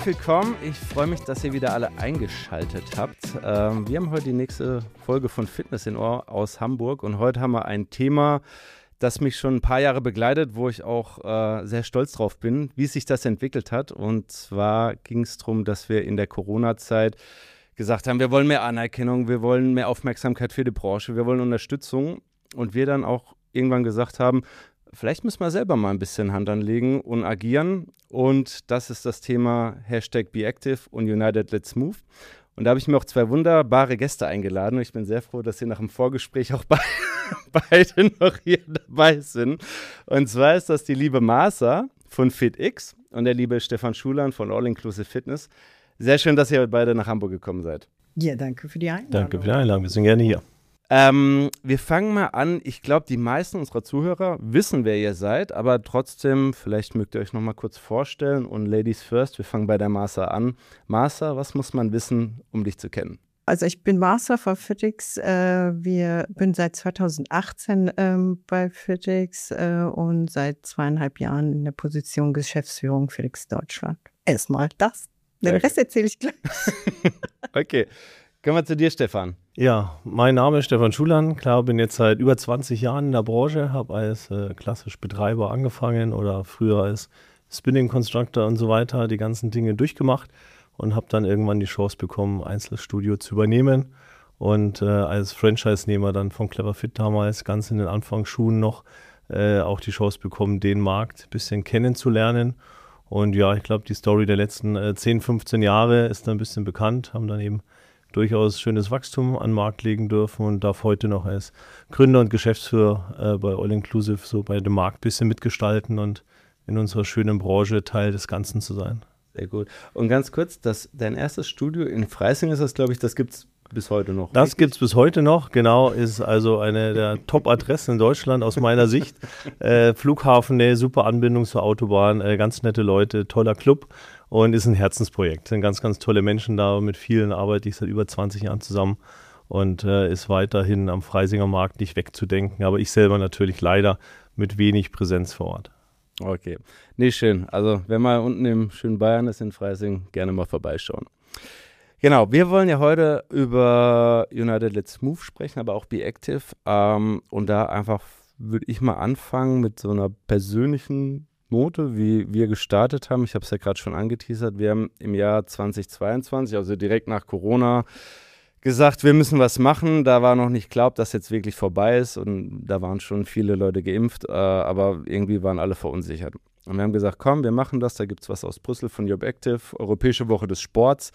willkommen. Ich freue mich, dass ihr wieder alle eingeschaltet habt. Wir haben heute die nächste Folge von Fitness in Ohr aus Hamburg und heute haben wir ein Thema, das mich schon ein paar Jahre begleitet, wo ich auch sehr stolz drauf bin, wie sich das entwickelt hat. Und zwar ging es darum, dass wir in der Corona-Zeit gesagt haben, wir wollen mehr Anerkennung, wir wollen mehr Aufmerksamkeit für die Branche, wir wollen Unterstützung. Und wir dann auch irgendwann gesagt haben, vielleicht müssen wir selber mal ein bisschen Hand anlegen und agieren. Und das ist das Thema #BeActive und United Let's Move. Und da habe ich mir auch zwei wunderbare Gäste eingeladen. Und ich bin sehr froh, dass sie nach dem Vorgespräch auch beide noch hier dabei sind. Und zwar ist das die liebe Martha von FitX und der liebe Stefan Schulan von All Inclusive Fitness. Sehr schön, dass ihr beide nach Hamburg gekommen seid. Ja, danke für die Einladung. Danke für die Einladung, wir sind gerne hier. Wir fangen mal an. Ich glaube, die meisten unserer Zuhörer wissen, wer ihr seid, aber trotzdem, vielleicht mögt ihr euch noch mal kurz vorstellen. Und Ladies first, wir fangen bei der Martha an. Martha, was muss man wissen, um dich zu kennen? Also ich bin Martha von FitX. Bin seit 2018 bei FitX und seit 2,5 Jahren in der Position Geschäftsführung FitX Deutschland. Erstmal das. Den Rest erzähle ich gleich. Okay. Kommen wir zu dir, Stefan. Ja, mein Name ist Stefan Schulan. Klar, bin jetzt seit über 20 Jahren in der Branche, habe als klassisch Betreiber angefangen oder früher als Spinning Constructor und so weiter die ganzen Dinge durchgemacht und habe dann irgendwann die Chance bekommen, Einzelstudio zu übernehmen und als Franchise-Nehmer dann von Clever Fit damals ganz in den Anfangsschuhen noch auch die Chance bekommen, den Markt ein bisschen kennenzulernen. Und ja, ich glaube, die Story der letzten 10, 15 Jahre ist dann ein bisschen bekannt, haben dann eben durchaus schönes Wachstum an den Markt legen dürfen und darf heute noch als Gründer und Geschäftsführer bei All Inclusive so bei dem Markt ein bisschen mitgestalten und in unserer schönen Branche Teil des Ganzen zu sein. Sehr gut. Und ganz kurz, dein erstes Studio in Freising ist das, glaube ich, das gibt es bis heute noch. Das gibt es bis heute noch, genau, ist also eine der Top-Adressen in Deutschland aus meiner Sicht. Flughafennähe, super Anbindung zur Autobahn, ganz nette Leute, toller Club. Und ist ein Herzensprojekt. Sind ganz, ganz tolle Menschen da. Mit vielen arbeite ich seit über 20 Jahren zusammen und ist weiterhin am Freisinger Markt nicht wegzudenken. Aber ich selber natürlich leider mit wenig Präsenz vor Ort. Okay, nee, schön. Also wenn man unten im schönen Bayern ist in Freising, gerne mal vorbeischauen. Genau, wir wollen ja heute über United Let's Move sprechen, aber auch BeActive. Und da einfach würde ich mal anfangen mit so einer persönlichen Note, wie wir gestartet haben. Ich habe es ja gerade schon angeteasert. Wir haben im Jahr 2022, also direkt nach Corona, gesagt, wir müssen was machen. Da war noch nicht klar, ob das jetzt wirklich vorbei ist. Und da waren schon viele Leute geimpft, aber irgendwie waren alle verunsichert. Und wir haben gesagt, komm, wir machen das. Da gibt es was aus Brüssel von BeActive, Europäische Woche des Sports.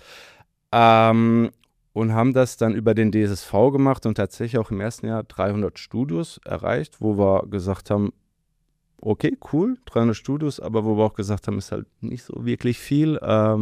Und haben das dann über den DSSV gemacht und tatsächlich auch im ersten Jahr 300 Studios erreicht, wo wir gesagt haben, okay, cool, 300 Studios, aber wo wir auch gesagt haben, ist halt nicht so wirklich viel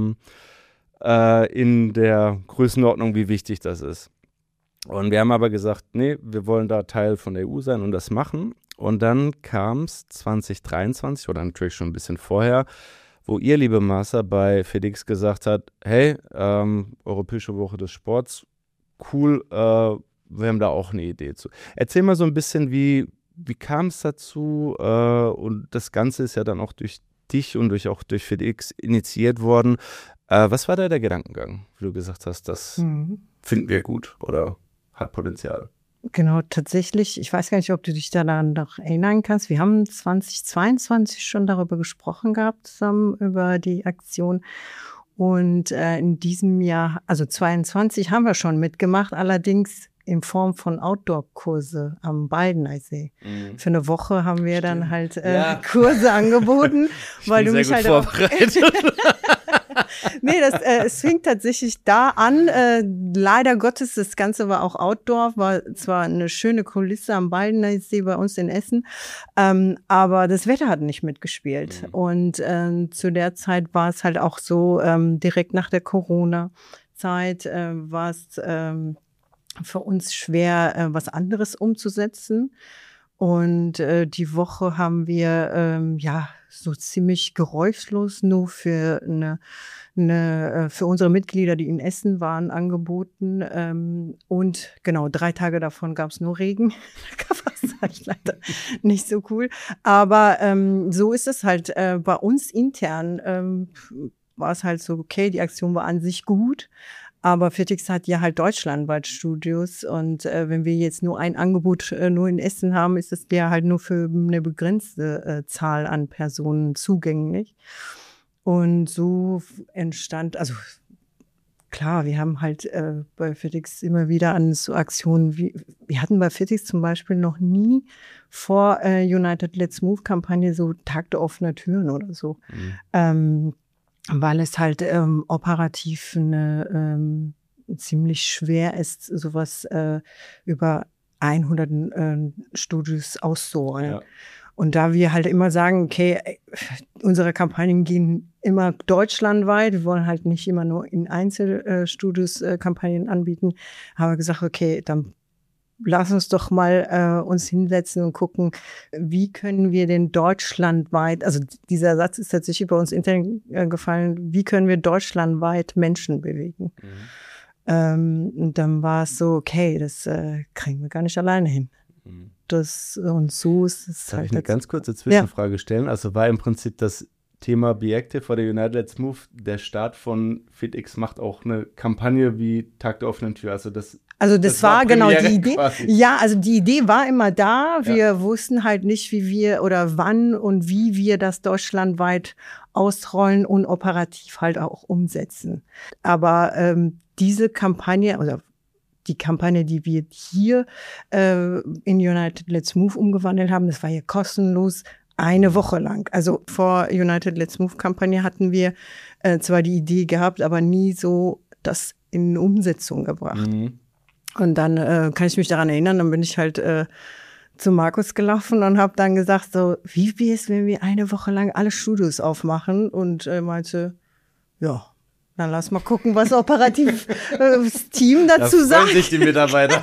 in der Größenordnung, wie wichtig das ist. Und wir haben aber gesagt, nee, wir wollen da Teil von der EU sein und das machen. Und dann kam es 2023 oder natürlich schon ein bisschen vorher, wo ihr, liebe Martha, bei FitX gesagt habt, hey, Europäische Woche des Sports, cool, wir haben da auch eine Idee zu. Erzähl mal so ein bisschen, wie kam es dazu? Und das Ganze ist ja dann auch durch dich und auch durch FitX initiiert worden. Was war da der Gedankengang, wie du gesagt hast, das finden wir gut oder hat Potenzial? Genau, tatsächlich, ich weiß gar nicht, ob du dich daran noch erinnern kannst. Wir haben 2022 schon darüber gesprochen gehabt, zusammen über die Aktion. Und in diesem Jahr, also 22, haben wir schon mitgemacht, allerdings in Form von Outdoor-Kurse am Baldeneysee. Für eine Woche haben wir dann halt Kurse angeboten, weil du mich halt vorbereitet. Nee, es fing tatsächlich da an. Leider Gottes, das Ganze war auch Outdoor, war zwar eine schöne Kulisse am Baldeneysee bei uns in Essen, aber das Wetter hat nicht mitgespielt. Und zu der Zeit war es halt auch so, direkt nach der Corona-Zeit war es für uns schwer, was anderes umzusetzen. Und die Woche haben wir so ziemlich geräuschlos nur für für unsere Mitglieder, die in Essen waren, angeboten. Und genau, 3 Tage davon gab es nur Regen. Das war halt leider nicht so cool. Aber so ist es halt bei uns intern. war es halt so, okay, die Aktion war an sich gut, aber FitX hat ja halt deutschlandweit Studios und wenn wir jetzt nur ein Angebot nur in Essen haben, ist das ja halt nur für eine begrenzte Zahl an Personen zugänglich. Und so entstand, also klar, wir haben halt bei FitX immer wieder an so Aktionen, wir hatten bei FitX zum Beispiel noch nie vor United Let's Move Kampagne so Tag der offenen Türen oder so. Weil es halt operativ ziemlich schwer ist, sowas über 100 Studios auszurollen. Ja. Und da wir halt immer sagen, okay, unsere Kampagnen gehen immer deutschlandweit, wir wollen halt nicht immer nur in Einzelstudios Kampagnen anbieten, haben wir gesagt, okay, dann lass uns doch mal uns hinsetzen und gucken, wie können wir denn deutschlandweit, also dieser Satz ist tatsächlich bei uns intern gefallen, wie können wir deutschlandweit Menschen bewegen? Und dann war es so, okay, das kriegen wir gar nicht alleine hin. Und so ist es Darf halt. ich eine ganz kurze Zwischenfrage stellen? Also war im Prinzip das Thema Be Active oder United Let's Move, der Start von FitX macht auch eine Kampagne wie Tag der offenen Tür. Also das war genau die Idee. Quasi. Ja, also die Idee war immer da. Wir wussten halt nicht, wie wir oder wann und wie wir das deutschlandweit ausrollen und operativ halt auch umsetzen. Aber diese Kampagne, oder die Kampagne, die wir hier in United Let's Move umgewandelt haben, das war ja kostenlos eine Woche lang. Also vor United Let's Move Kampagne hatten wir zwar die Idee gehabt, aber nie so das in Umsetzung gebracht. Und dann kann ich mich daran erinnern, dann bin ich halt zu Markus gelaufen und habe dann gesagt, so, wie wäre es, wenn wir eine Woche lang alle Studios aufmachen? Und meinte, ja, dann lass mal gucken, was operativ das Team dazu sagt. Da freuen sich die Mitarbeiter.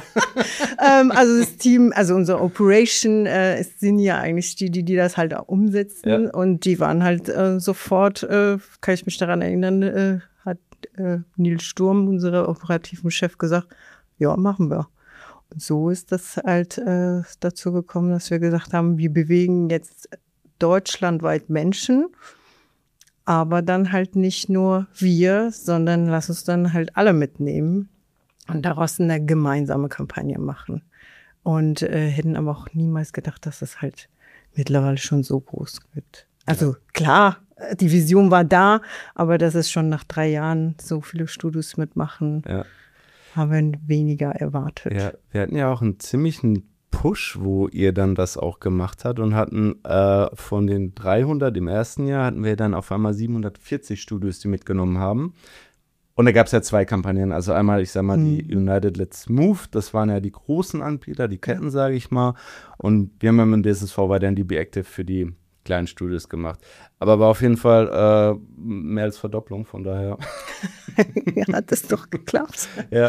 Also das Team, also unsere Operation sind ja eigentlich die das halt auch umsetzen. Ja. Und die waren halt sofort, kann ich mich daran erinnern, hat Nils Sturm, unser operativen Chef, gesagt, ja, machen wir. Und so ist das halt dazu gekommen, dass wir gesagt haben, wir bewegen jetzt deutschlandweit Menschen, aber dann halt nicht nur wir, sondern lass uns dann halt alle mitnehmen und daraus eine gemeinsame Kampagne machen. Und hätten aber auch niemals gedacht, dass das halt mittlerweile schon so groß wird. Also klar, die Vision war da, aber dass es schon nach 3 Jahren so viele Studios mitmachen, haben wir weniger erwartet. Ja, wir hatten ja auch einen ziemlichen Push, wo ihr dann das auch gemacht habt und hatten von den 300 im ersten Jahr hatten wir dann auf einmal 740 Studios, die mitgenommen haben. Und da gab es ja 2 Kampagnen. Also einmal, ich sag mal, die United Let's Move, das waren ja die großen Anbieter, die Ketten, sage ich mal. Und wir haben im DSSV weiterhin die Be Active für die kleinen Studios gemacht. Aber war auf jeden Fall mehr als Verdopplung, von daher. Ja, hat das doch geklappt. Ja.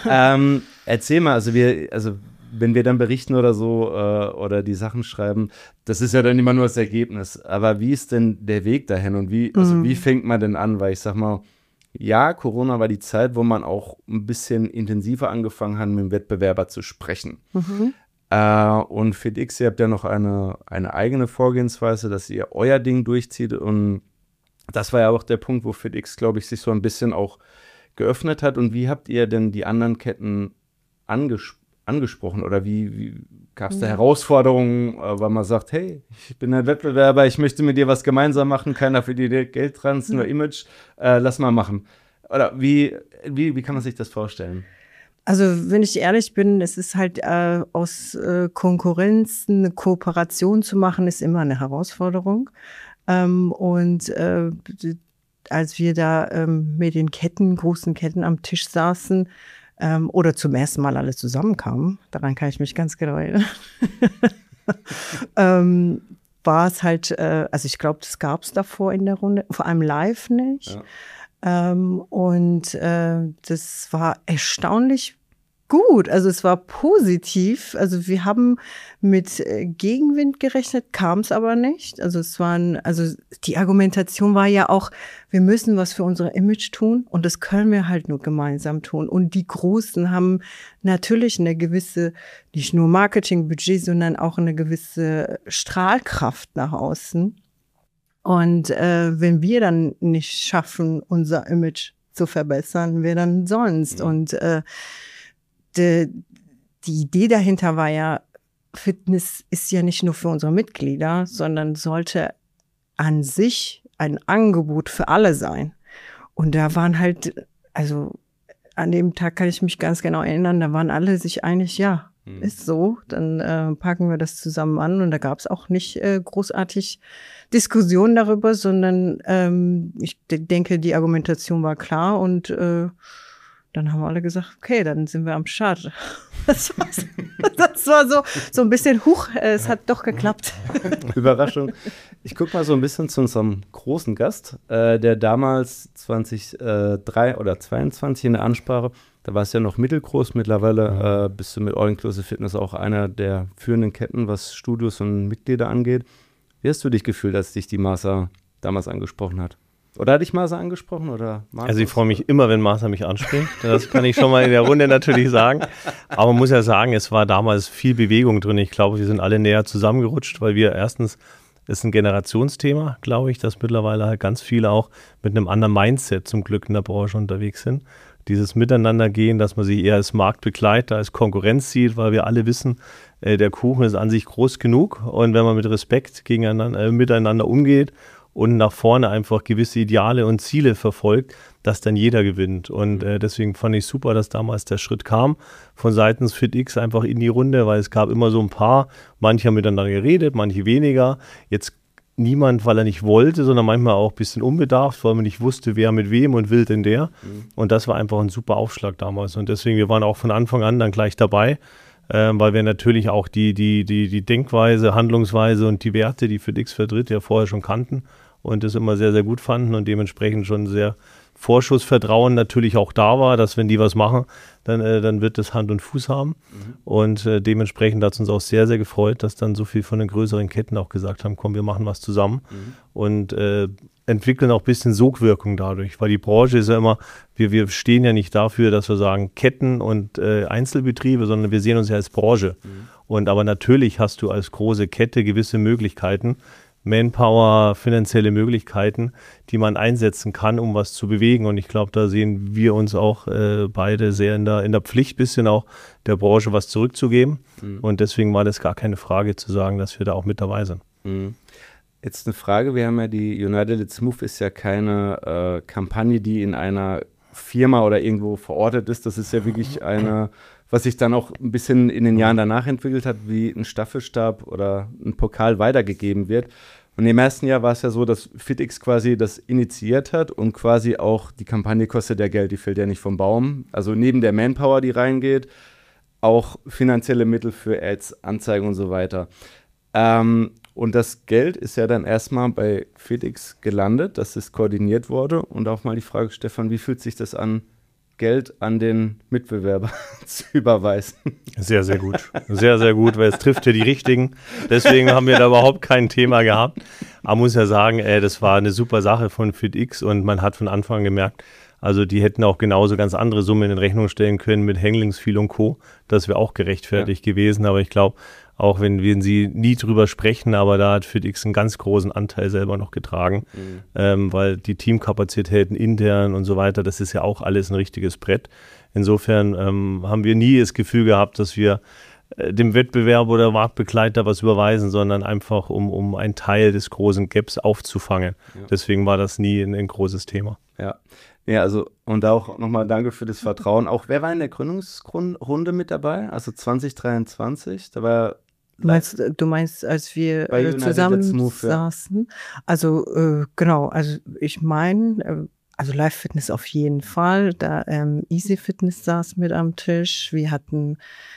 Erzähl mal, also wenn wir dann berichten oder so oder die Sachen schreiben, das ist ja dann immer nur das Ergebnis. Aber wie ist denn der Weg dahin und wie fängt man denn an? Weil ich sag mal, ja, Corona war die Zeit, wo man auch ein bisschen intensiver angefangen hat, mit dem Wettbewerber zu sprechen. Und FitX, ihr habt ja noch eine eigene Vorgehensweise, dass ihr euer Ding durchzieht. Und das war ja auch der Punkt, wo FitX, glaube ich, sich so ein bisschen auch geöffnet hat. Und wie habt ihr denn die anderen Ketten angesprochen? Oder wie gab es da Herausforderungen, weil man sagt, hey, ich bin ein Wettbewerber, ich möchte mit dir was gemeinsam machen, keiner für die Geld trans, nur Image, lass mal machen. Oder wie kann man sich das vorstellen? Also wenn ich ehrlich bin, es ist halt aus Konkurrenz eine Kooperation zu machen, ist immer eine Herausforderung. Und als wir da mit den großen Ketten am Tisch saßen oder zum ersten Mal alle zusammenkamen, daran kann ich mich ganz genau erinnern, war es halt, also ich glaube, das gab es davor in der Runde, vor allem live nicht. Ja. Und das war erstaunlich gut, also es war positiv, also wir haben mit Gegenwind gerechnet, kam es aber nicht, also die Argumentation war ja auch, wir müssen was für unser Image tun und das können wir halt nur gemeinsam tun und die Großen haben natürlich eine gewisse, nicht nur Marketingbudget, sondern auch eine gewisse Strahlkraft nach außen. Und wenn wir dann nicht schaffen, unser Image zu verbessern, wer dann sonst? Und die Idee dahinter war ja, Fitness ist ja nicht nur für unsere Mitglieder, sondern sollte an sich ein Angebot für alle sein. Und da waren halt, also an dem Tag kann ich mich ganz genau erinnern, da waren alle sich einig, ja, ist so, dann packen wir das zusammen an. Und da gab es auch nicht großartig Diskussionen darüber, sondern ich denke, die Argumentation war klar und dann haben alle gesagt, okay, dann sind wir am Start. Das war so ein bisschen, es hat doch geklappt. Überraschung. Ich gucke mal so ein bisschen zu unserem großen Gast, der damals 2003 oder 22 in der Ansprache, da war es ja noch mittelgroß, mittlerweile bist du mit All Inclusive Fitness auch einer der führenden Ketten, was Studios und Mitglieder angeht. Wie hast du dich gefühlt, als dich die Marsa damals angesprochen hat? Oder hat dich Marsa angesprochen? Oder also ich freue mich immer, wenn Marsa mich anspricht. Das kann ich schon mal in der Runde natürlich sagen. Aber man muss ja sagen, es war damals viel Bewegung drin. Ich glaube, wir sind alle näher zusammengerutscht, weil wir erstens, es ist ein Generationsthema, glaube ich, dass mittlerweile halt ganz viele auch mit einem anderen Mindset zum Glück in der Branche unterwegs sind. Dieses Miteinandergehen, dass man sich eher als Marktbegleiter, als Konkurrenz sieht, weil wir alle wissen, der Kuchen ist an sich groß genug. Und wenn man mit Respekt miteinander umgeht und nach vorne einfach gewisse Ideale und Ziele verfolgt, dass dann jeder gewinnt. Und deswegen fand ich super, dass damals der Schritt kam von seitens FitX einfach in die Runde, weil es gab immer so ein paar, manche haben miteinander geredet, manche weniger. Jetzt niemand, weil er nicht wollte, sondern manchmal auch ein bisschen unbedarft, weil man nicht wusste, wer mit wem und will denn der. Und das war einfach ein super Aufschlag damals. Und deswegen, wir waren auch von Anfang an dann gleich dabei, weil wir natürlich auch die Denkweise, Handlungsweise und die Werte, die FitX vertritt, ja vorher schon kannten und das immer sehr, sehr gut fanden und dementsprechend schon sehr Vorschussvertrauen natürlich auch da war, dass wenn die was machen, dann wird das Hand und Fuß haben. Und dementsprechend hat es uns auch sehr, sehr gefreut, dass dann so viel von den größeren Ketten auch gesagt haben, komm, wir machen was zusammen und entwickeln auch ein bisschen Sogwirkung dadurch, weil die Branche ist ja immer, wir stehen ja nicht dafür, dass wir sagen Ketten und Einzelbetriebe, sondern wir sehen uns ja als Branche. Und aber natürlich hast du als große Kette gewisse Möglichkeiten, Manpower, finanzielle Möglichkeiten, die man einsetzen kann, um was zu bewegen. Und ich glaube, da sehen wir uns auch beide sehr in der Pflicht, bisschen auch der Branche was zurückzugeben. Und deswegen war das gar keine Frage zu sagen, dass wir da auch mit dabei sind. Jetzt eine Frage, wir haben ja die United Let's Move ist ja keine Kampagne, die in einer Firma oder irgendwo verortet ist. Das ist ja wirklich eine, was sich dann auch ein bisschen in den Jahren danach entwickelt hat, wie ein Staffelstab oder ein Pokal weitergegeben wird. Und im ersten Jahr war es ja so, dass FitX quasi das initiiert hat und quasi auch die Kampagne kostet ja Geld, die fällt ja nicht vom Baum. Also neben der Manpower, die reingeht, auch finanzielle Mittel für Ads, Anzeigen und so weiter. Und das Geld ist ja dann erstmal bei FitX gelandet, dass es koordiniert wurde. Und auch mal die Frage, Stefan, wie fühlt sich das an, Geld an den Mitbewerber zu überweisen? Sehr, sehr gut. Sehr, sehr gut, weil es trifft ja die Richtigen. Deswegen haben wir da überhaupt kein Thema gehabt. Aber muss ja sagen, das war eine super Sache von FitX und man hat von Anfang an gemerkt, also die hätten auch genauso ganz andere Summen in Rechnung stellen können mit Handlingsfeel und Co. Das wäre auch gerechtfertigt gewesen. Aber ich glaube, auch wenn sie nie drüber sprechen, aber da hat FitX einen ganz großen Anteil selber noch getragen, weil die Teamkapazitäten intern und so weiter, das ist ja auch alles ein richtiges Brett. Insofern haben wir nie das Gefühl gehabt, dass wir dem Wettbewerb oder Marktbegleiter was überweisen, sondern einfach um einen Teil des großen Gaps aufzufangen. Ja. Deswegen war das nie ein großes Thema. Ja, also und auch nochmal danke für das Vertrauen. Auch wer war in der Gründungsrunde mit dabei? Also 2023, da war Du meinst, als wir zusammen saßen? Also genau, also ich meine, also Live Fitness auf jeden Fall. Da Easy Fitness saß mit am Tisch. Wir hatten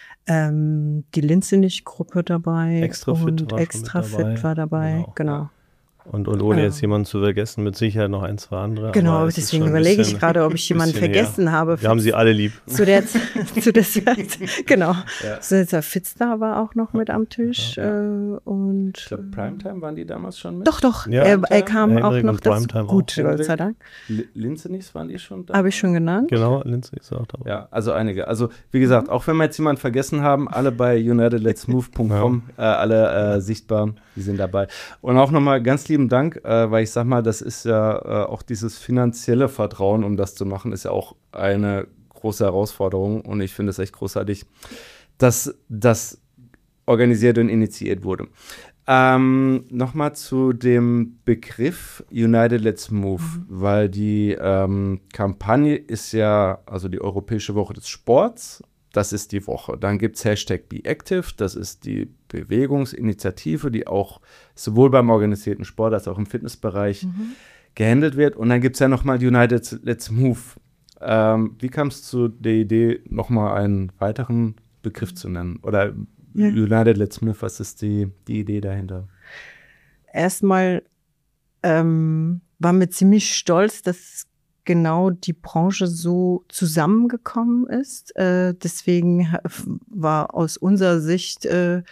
die Linzenich-Gruppe dabei. Extra Fit war dabei. Genau. Und ohne jetzt jemanden zu vergessen, mit Sicherheit noch ein, zwei andere. Genau, deswegen überlege ich gerade, ob ich jemanden vergessen habe. Wir haben sie alle lieb. Zu der Zeit, genau. Ja. So, der Fitzstar war auch noch mit am Tisch. Und ich glaube, Primetime waren die damals schon mit? Doch. Ja, er kam auch noch. Gut, Gott sei Dank. Linzenichs waren die schon da? Habe ich schon genannt. Genau, Linzenichs auch dabei. Ja, also einige. Also wie gesagt, auch wenn wir jetzt jemanden vergessen haben, alle bei unitedletsmove.com, alle sichtbar, die sind dabei. Und auch nochmal ganz lieb lieben Dank, weil ich sag mal, das ist ja auch dieses finanzielle Vertrauen, um das zu machen, ist ja auch eine große Herausforderung und ich finde es echt großartig, dass das organisiert und initiiert wurde. Nochmal zu dem Begriff United Let's Move, weil die Kampagne ist ja, also die Europäische Woche des Sports, das ist die Woche. Dann gibt es #BeActive, das ist die Bewegungsinitiative, die auch sowohl beim organisierten Sport als auch im Fitnessbereich gehandelt wird. Und dann gibt es ja nochmal United Let's Move. Wie kam es zu der Idee, nochmal einen weiteren Begriff zu nennen? Oder United Let's Move, was ist die Idee dahinter? Erstmal waren wir ziemlich stolz, dass genau die Branche so zusammengekommen ist. Deswegen war aus unserer Sicht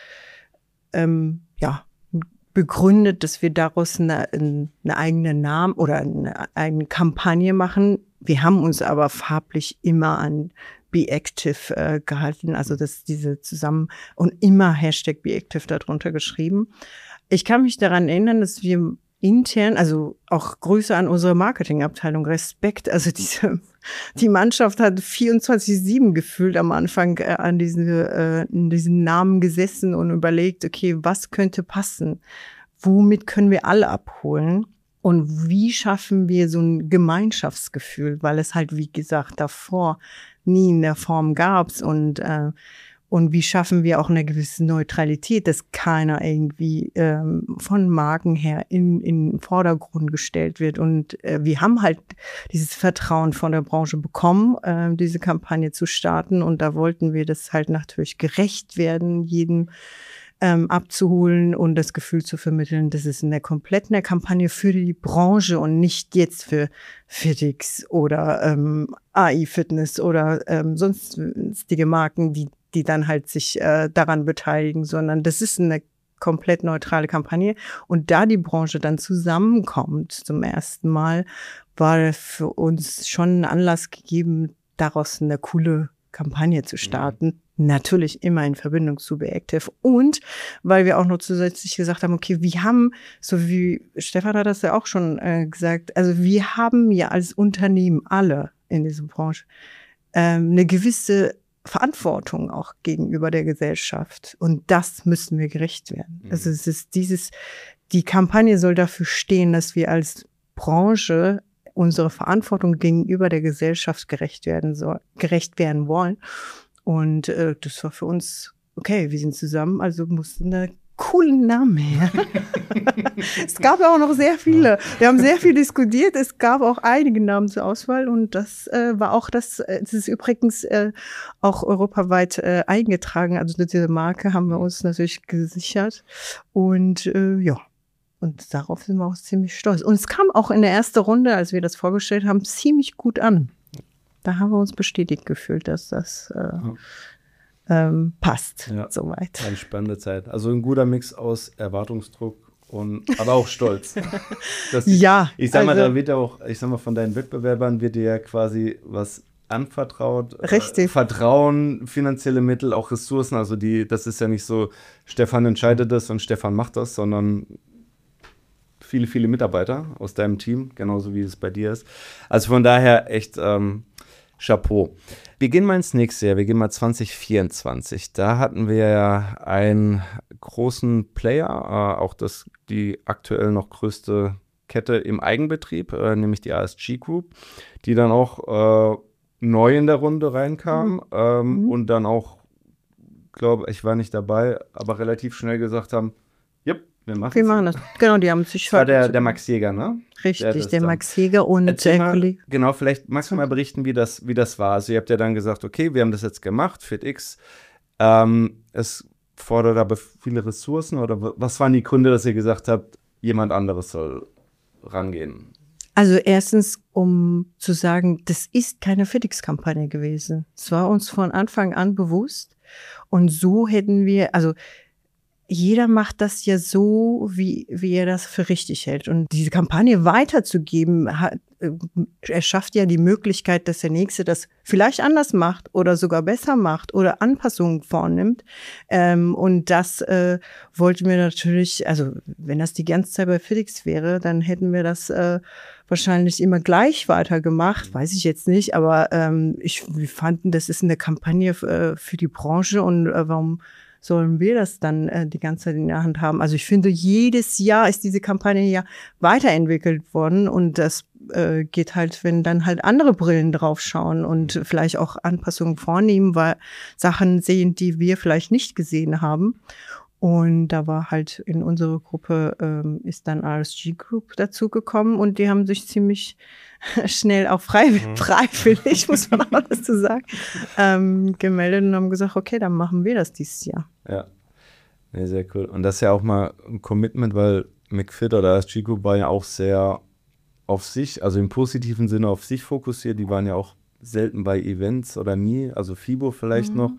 begründet, dass wir daraus eine eigene Namen oder eine Kampagne machen. Wir haben uns aber farblich immer an BeActive gehalten, also dass diese zusammen und immer #BeActive darunter geschrieben. Ich kann mich daran erinnern, dass wir intern, also auch Grüße an unsere Marketingabteilung, Respekt, also die Mannschaft hat 24/7 gefühlt am Anfang an diesen Namen gesessen und überlegt, okay, was könnte passen? Womit können wir alle abholen? Und wie schaffen wir so ein Gemeinschaftsgefühl? Weil es halt, wie gesagt, davor nie in der Form gab's und wie schaffen wir auch eine gewisse Neutralität, dass keiner irgendwie von Marken her in den Vordergrund gestellt wird. Und wir haben halt dieses Vertrauen von der Branche bekommen, diese Kampagne zu starten. Und da wollten wir das halt natürlich gerecht werden, jedem abzuholen und das Gefühl zu vermitteln, das ist eine komplette Kampagne für die Branche und nicht jetzt für FitX oder AI Fitness oder sonstige Marken, die dann halt sich daran beteiligen, sondern das ist eine komplett neutrale Kampagne. Und da die Branche dann zusammenkommt zum ersten Mal, war für uns schon ein Anlass gegeben, daraus eine coole Kampagne zu starten. Natürlich immer in Verbindung zu BeActive. Und weil wir auch noch zusätzlich gesagt haben, okay, wir haben, so wie Stefan hat das ja auch schon gesagt, also wir haben ja als Unternehmen alle in dieser Branche eine gewisse Verantwortung auch gegenüber der Gesellschaft. Und das müssen wir gerecht werden. Also es ist die Kampagne soll dafür stehen, dass wir als Branche unsere Verantwortung gegenüber der Gesellschaft gerecht werden wollen. Und das war für uns, okay, wir sind zusammen, also musste eine coolen Namen her. Es gab auch noch sehr viele. Wir haben sehr viel diskutiert. Es gab auch einige Namen zur Auswahl und das war auch das ist übrigens auch europaweit eingetragen. Also diese Marke haben wir uns natürlich gesichert und und darauf sind wir auch ziemlich stolz. Und es kam auch in der ersten Runde, als wir das vorgestellt haben, ziemlich gut an. Da haben wir uns bestätigt gefühlt, dass das passt, soweit. Eine spannende Zeit. Also ein guter Mix aus Erwartungsdruck aber auch Stolz. Ich sag mal, da wird ja auch, von deinen Wettbewerbern wird dir ja quasi was anvertraut. Richtig. Vertrauen, finanzielle Mittel, auch Ressourcen. Also das ist ja nicht so, Stefan entscheidet das und Stefan macht das, sondern viele, viele Mitarbeiter aus deinem Team, genauso wie es bei dir ist. Also von daher echt Chapeau. Wir gehen mal ins nächste Jahr, wir gehen mal 2024. Da hatten wir ja einen großen Player, auch die aktuell noch größte Kette im Eigenbetrieb, nämlich die ASG Group, die dann auch neu in der Runde reinkam und dann auch, glaube ich, war nicht dabei, aber relativ schnell gesagt haben, wir machen das. Genau, die haben sich das war der Max Jäger, ne? Richtig, der Max Jäger und der Kollege. Genau, vielleicht magst du mal berichten, wie das war. Also ihr habt ja dann gesagt, okay, wir haben das jetzt gemacht, FitX. Es fordert aber viele Ressourcen oder was waren die Gründe, dass ihr gesagt habt, jemand anderes soll rangehen? Also erstens, um zu sagen, das ist keine FitX-Kampagne gewesen. Es war uns von Anfang an bewusst und so hätten wir, also jeder macht das ja so, wie er das für richtig hält. Und diese Kampagne weiterzugeben, erschafft ja die Möglichkeit, dass der Nächste das vielleicht anders macht oder sogar besser macht oder Anpassungen vornimmt. Und das wollten wir natürlich, also wenn das die ganze Zeit bei FitX wäre, dann hätten wir das wahrscheinlich immer gleich weitergemacht, weiß ich jetzt nicht, aber wir fanden, das ist eine Kampagne für die Branche und warum sollen wir das dann die ganze Zeit in der Hand haben? Also ich finde, jedes Jahr ist diese Kampagne ja weiterentwickelt worden und das geht halt, wenn dann halt andere Brillen drauf schauen und vielleicht auch Anpassungen vornehmen, weil Sachen sehen, die wir vielleicht nicht gesehen haben. Und da war halt in unserer Gruppe ist dann RSG Group dazugekommen und die haben sich ziemlich schnell auch freiwillig, muss man auch dazu sagen, gemeldet und haben gesagt, okay, dann machen wir das dieses Jahr. Ja, nee, sehr cool. Und das ist ja auch mal ein Commitment, weil McFit oder RSG Group war ja auch sehr auf sich, also im positiven Sinne auf sich fokussiert. Die waren ja auch selten bei Events oder nie, also FIBO vielleicht noch.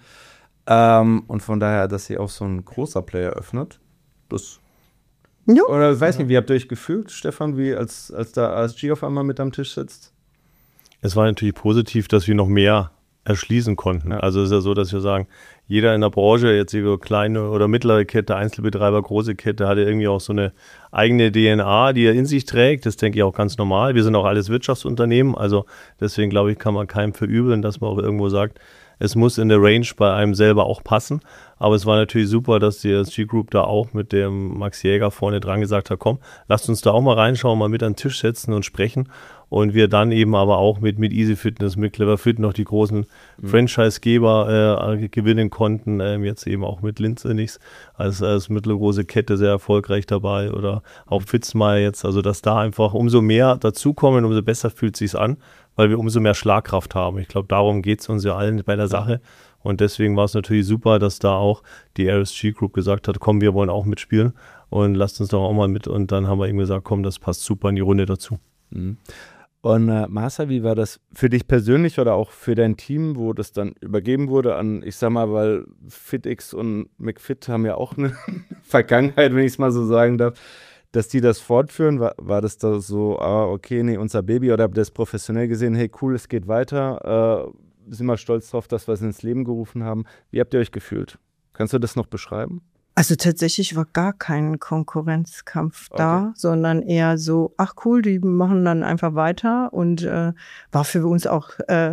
Und von daher, dass sie auch so ein großer Player öffnet, das. Jo. Oder ich weiß nicht, wie habt ihr euch gefühlt, Stefan, wie als da RSG auf einmal mit am Tisch sitzt? Es war natürlich positiv, dass wir noch mehr erschließen konnten. Ja. Also es ist ja so, dass wir sagen, jeder in der Branche, jetzt über kleine oder mittlere Kette, Einzelbetreiber, große Kette, hat irgendwie auch so eine eigene DNA, die er in sich trägt. Das denke ich auch ganz normal. Wir sind auch alles Wirtschaftsunternehmen, also deswegen glaube ich, kann man keinem verübeln, dass man auch irgendwo sagt, es muss in der Range bei einem selber auch passen. Aber es war natürlich super, dass die RSG Group da auch mit dem Max Jäger vorne dran gesagt hat, komm, lasst uns da auch mal reinschauen, mal mit an den Tisch setzen und sprechen. Und wir dann eben aber auch mit Easy Fitness, mit Clever Fit noch die großen Franchise-Geber gewinnen konnten. Jetzt eben auch mit Linzenix als mittelgroße Kette sehr erfolgreich dabei oder auch Fitzmeier jetzt. Also dass da einfach umso mehr dazukommen, umso besser fühlt es sich an, weil wir umso mehr Schlagkraft haben. Ich glaube, darum geht es uns ja allen bei der Sache. Und deswegen war es natürlich super, dass da auch die RSG Group gesagt hat, komm, wir wollen auch mitspielen und lasst uns doch auch mal mit. Und dann haben wir eben gesagt, komm, das passt super in die Runde dazu. Mhm. Und Marcel, wie war das für dich persönlich oder auch für dein Team, wo das dann übergeben wurde an, ich sag mal, weil FitX und McFit haben ja auch eine Vergangenheit, wenn ich es mal so sagen darf, dass die das fortführen? War das da so, okay, nee, unser Baby, oder habt ihr das professionell gesehen, hey, cool, es geht weiter, sind wir stolz drauf, dass wir es ins Leben gerufen haben. Wie habt ihr euch gefühlt? Kannst du das noch beschreiben? Also tatsächlich war gar kein Konkurrenzkampf da, sondern eher so, ach cool, die machen dann einfach weiter und war für uns auch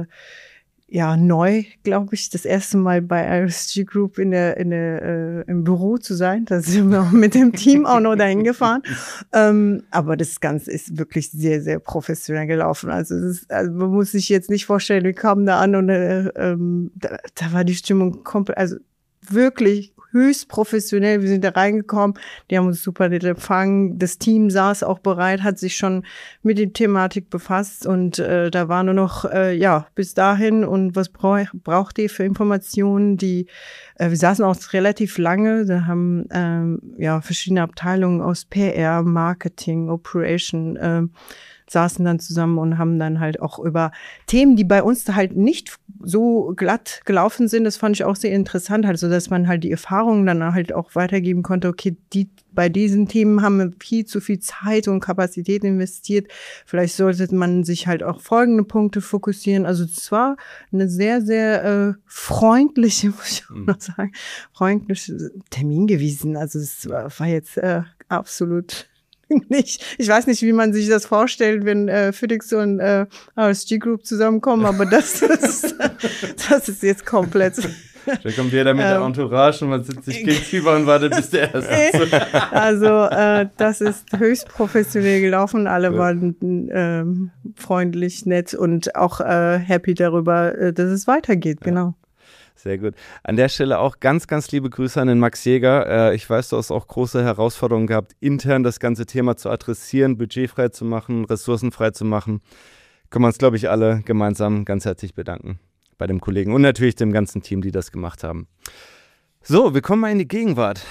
neu, glaube ich, das erste Mal bei RSG Group im Büro zu sein. Da sind wir auch mit dem Team auch noch dahin gefahren. Aber das Ganze ist wirklich sehr, sehr professionell gelaufen. Also man muss sich jetzt nicht vorstellen, wir kamen da an und da war die Stimmung komplett, also wirklich höchst professionell. Wir sind da reingekommen, die haben uns super nett empfangen. Das Team saß auch bereit, hat sich schon mit der Thematik befasst und da war nur noch, bis dahin und was braucht ihr für Informationen? Wir saßen auch relativ lange, da haben verschiedene Abteilungen aus PR, Marketing, Operation saßen dann zusammen und haben dann halt auch über Themen, die bei uns halt nicht so glatt gelaufen sind, das fand ich auch sehr interessant, also dass man halt die Erfahrungen dann halt auch weitergeben konnte, okay, bei diesen Themen haben wir viel zu viel Zeit und Kapazität investiert, vielleicht sollte man sich halt auch folgende Punkte fokussieren, also es war eine sehr, sehr freundliche, muss ich auch noch sagen, freundliche Termin gewesen, also es war jetzt absolut nicht. Ich weiß nicht, wie man sich das vorstellt, wenn FitX und RSG Group zusammenkommen, aber das ist jetzt komplett. Da kommt jeder mit der Entourage und man sitzt sich gegenüber und wartet, bis der erst ist. Also das ist höchst professionell gelaufen. Alle waren freundlich, nett und auch happy darüber, dass es weitergeht, genau. Sehr gut. An der Stelle auch ganz, ganz liebe Grüße an den Max Jäger. Ich weiß, du hast auch große Herausforderungen gehabt, intern das ganze Thema zu adressieren, budgetfrei zu machen, ressourcenfrei zu machen. Können wir uns, glaube ich, alle gemeinsam ganz herzlich bedanken bei dem Kollegen und natürlich dem ganzen Team, die das gemacht haben. So, wir kommen mal in die Gegenwart.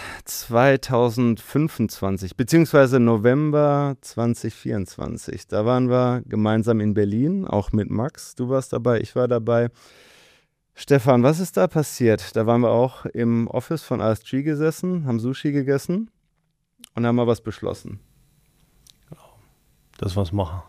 2025, beziehungsweise November 2024. Da waren wir gemeinsam in Berlin, auch mit Max. Du warst dabei, ich war dabei. Stefan, was ist da passiert? Da waren wir auch im Office von ASG gesessen, haben Sushi gegessen und haben mal was beschlossen. Das was machen.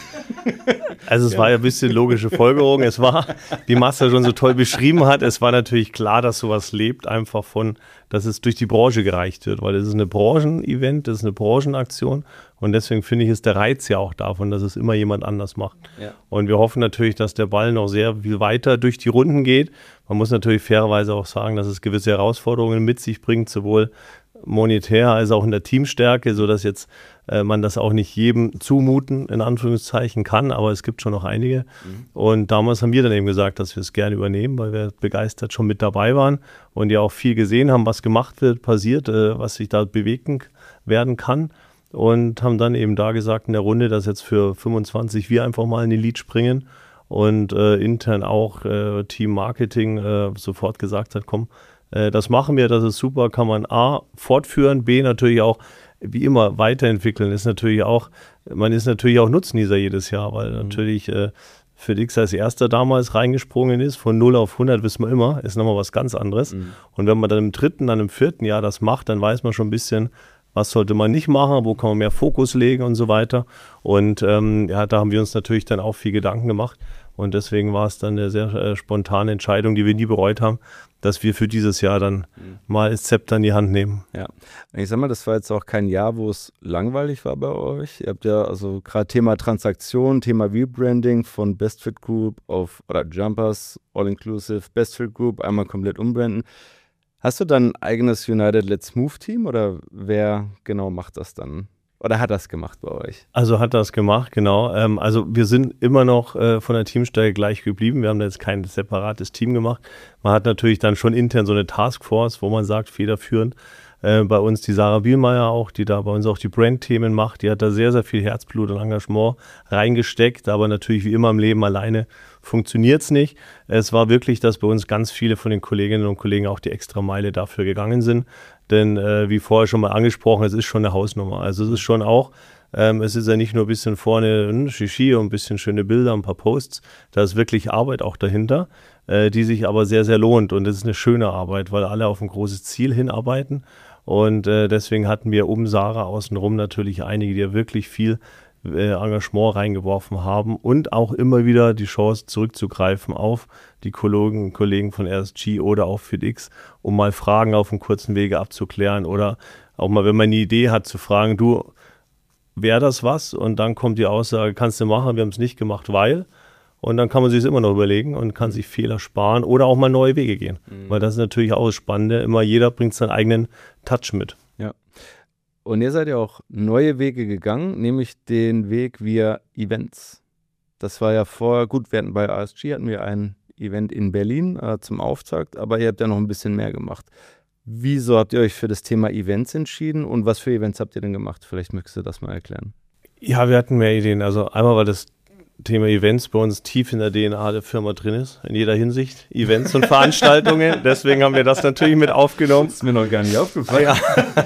Also es war ja ein bisschen logische Folgerung. Es war, wie Marcel schon so toll beschrieben hat, es war natürlich klar, dass sowas lebt, einfach von, dass es durch die Branche gereicht wird, weil es ist eine Branchen-Event, das ist eine Branchenaktion und deswegen finde ich, ist der Reiz ja auch davon, dass es immer jemand anders macht. Ja. Und wir hoffen natürlich, dass der Ball noch sehr viel weiter durch die Runden geht. Man muss natürlich fairerweise auch sagen, dass es gewisse Herausforderungen mit sich bringt, sowohl monetär als auch in der Teamstärke, sodass jetzt man das auch nicht jedem zumuten, in Anführungszeichen kann, aber es gibt schon noch einige. Und damals haben wir dann eben gesagt, dass wir es gerne übernehmen, weil wir begeistert schon mit dabei waren und ja auch viel gesehen haben, was gemacht wird, passiert, was sich da bewegen werden kann. Und haben dann eben da gesagt in der Runde, dass jetzt für 25 wir einfach mal in die Lead springen und intern auch Team Marketing sofort gesagt hat, komm, das machen wir, das ist super, kann man A, fortführen, B, natürlich auch, wie immer, weiterentwickeln. Man ist natürlich auch Nutznießer jedes Jahr, weil natürlich FitX als erster damals reingesprungen ist, von 0 auf 100 wissen wir immer, ist nochmal was ganz anderes. Und wenn man dann im 3., dann im 4. Jahr das macht, dann weiß man schon ein bisschen, was sollte man nicht machen, wo kann man mehr Fokus legen und so weiter. Und da haben wir uns natürlich dann auch viel Gedanken gemacht. Und deswegen war es dann eine sehr spontane Entscheidung, die wir nie bereut haben, dass wir für dieses Jahr dann mal das Zepter in die Hand nehmen. Ja, ich sag mal, das war jetzt auch kein Jahr, wo es langweilig war bei euch. Ihr habt ja also gerade Thema Transaktion, Thema Rebranding von Best Fit Group oder Jumpers, All-Inclusive, Best Fit Group, einmal komplett umbranden. Hast du dann ein eigenes United Let's Move Team oder wer genau macht das dann? Oder hat das gemacht bei euch? Also hat das gemacht, genau. Also wir sind immer noch von der Teamstärke gleich geblieben. Wir haben da jetzt kein separates Team gemacht. Man hat natürlich dann schon intern so eine Taskforce, wo man sagt, federführend. Bei uns die Sarah Bielmeier auch, die da bei uns auch die Brand-Themen macht. Die hat da sehr, sehr viel Herzblut und Engagement reingesteckt. Aber natürlich wie immer im Leben alleine funktioniert es nicht. Es war wirklich, dass bei uns ganz viele von den Kolleginnen und Kollegen auch die extra Meile dafür gegangen sind. Denn wie vorher schon mal angesprochen, es ist schon eine Hausnummer. Also es ist schon auch, es ist ja nicht nur ein bisschen vorne Shishi und ein bisschen schöne Bilder, ein paar Posts. Da ist wirklich Arbeit auch dahinter, die sich aber sehr, sehr lohnt. Und es ist eine schöne Arbeit, weil alle auf ein großes Ziel hinarbeiten. Und deswegen hatten wir um Sarah außenrum natürlich einige, die ja wirklich viel Engagement reingeworfen haben und auch immer wieder die Chance zurückzugreifen auf die Kollegen von RSG oder auch FitX, um mal Fragen auf einem kurzen Wege abzuklären oder auch mal, wenn man eine Idee hat, zu fragen, du, wäre das was? Und dann kommt die Aussage, kannst du machen, wir haben es nicht gemacht, weil... Und dann kann man sich es immer noch überlegen und kann sich Fehler sparen oder auch mal neue Wege gehen. Weil das ist natürlich auch das Spannende. Immer jeder bringt seinen eigenen Touch mit. Ja. Und ihr seid ja auch neue Wege gegangen, nämlich den Weg via Events. Das war ja vorher, gut, wir hatten bei ASG hatten wir ein Event in Berlin zum Auftakt, aber ihr habt ja noch ein bisschen mehr gemacht. Wieso habt ihr euch für das Thema Events entschieden und was für Events habt ihr denn gemacht? Vielleicht möchtest du das mal erklären. Ja, wir hatten mehr Ideen. Also einmal war das Thema Events bei uns tief in der DNA der Firma drin ist, in jeder Hinsicht, Events und Veranstaltungen. Deswegen haben wir das natürlich mit aufgenommen. Das ist mir noch gar nicht aufgefallen. Ja.